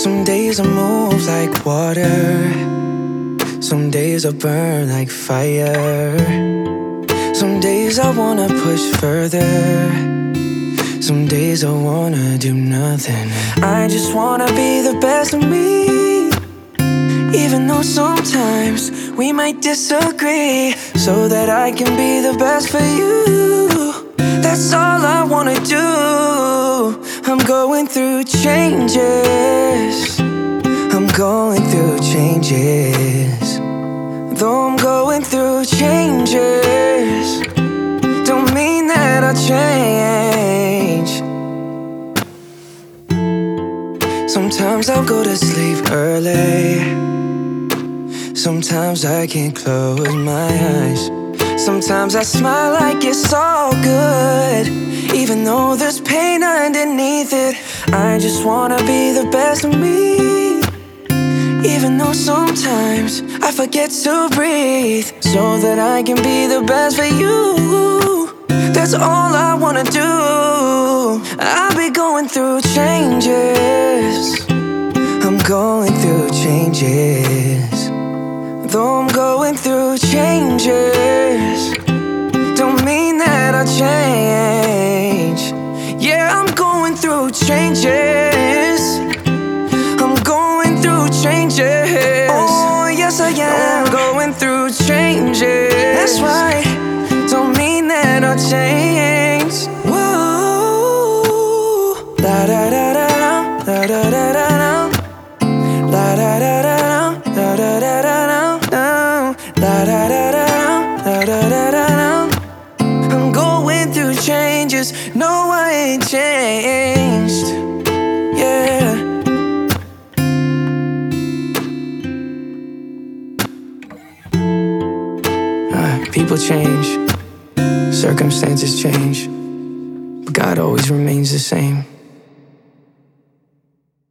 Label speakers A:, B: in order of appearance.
A: Some days I move like water, some days I burn like fire. Some days I wanna push further, some days I wanna do nothing. I just wanna be the best of me, even though sometimes we might disagree, so that I can be the best for you. That's all I wanna do. I'm going through changes, I'm going through changes. Though I'm going through changes, don't mean that I'll change. Sometimes I'll go to sleep early, sometimes I can't close my eyes. Sometimes I smile like it's all good, even though there's pain underneath it. I just wanna be the best of me, even though sometimes I forget to breathe, so that I can be the best for you. That's all I wanna do. I'll be going through changes, I'm going through changes. Though I'm going through changes, don't mean that I'll change. Yeah, I'm going through changes, I'm going through changes. Oh, yes I am, I'm going through changes. That's right, don't mean that I'll change. Whoa, la da da da da, la da da da da, la da da da da, la da da da da. La da da da da, da da da da. I'm going through changes, no I ain't changed, yeah. People change, circumstances change, but God always remains the same.